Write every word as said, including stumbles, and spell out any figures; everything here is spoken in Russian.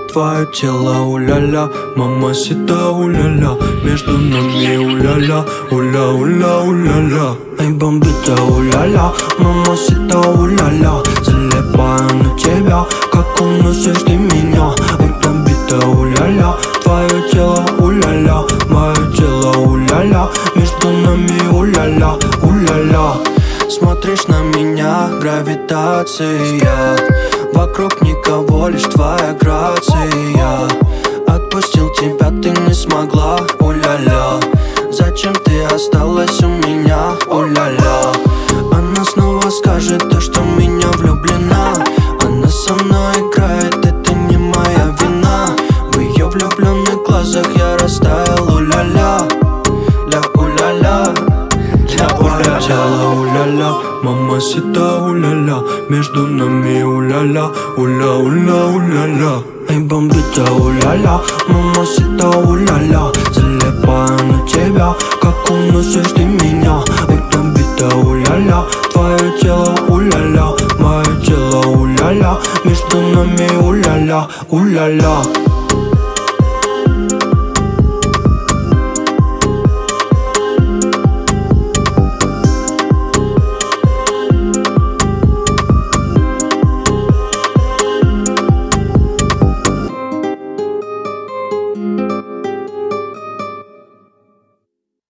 твое тело, уля-ля, мамасита, уля-ля, между нами уля-ля, уля-уля, уля-ля. Эй, бомбита, уля-ля, мамасита, уля-ля, залипаю на тебя, как уносишь ты меня. Эй, бомбита, уля-ля, твое тело, уля-ля, мое тело, уля-ля, между нами уля-ля, уля-ля. Смотришь на меня, гравитация, вокруг никого, лишь твоя грация. Отпустил тебя, ты не смогла, уля-ля. Зачем ты осталась у меня, уля-ля? Она снова скажет то, что в меня влюблена. Она со мной играет, это не моя вина. В ее влюбленных глазах я растаял, уля-ля, ля, уля-ля, ля, уля-ля. Тело, уля-ля, мамасита, уля-ля, между нами уля-ля, уля-уля, уля-ля. Эй, бомбита, уля-ля, мамасита, уля-ля, залипаю на тебя, как уносишь ты меня. Эй, бомбита, уля-ля, твое тело, уля-ля, мое тело, уля-ля, между нами уля-ля, уля-ля.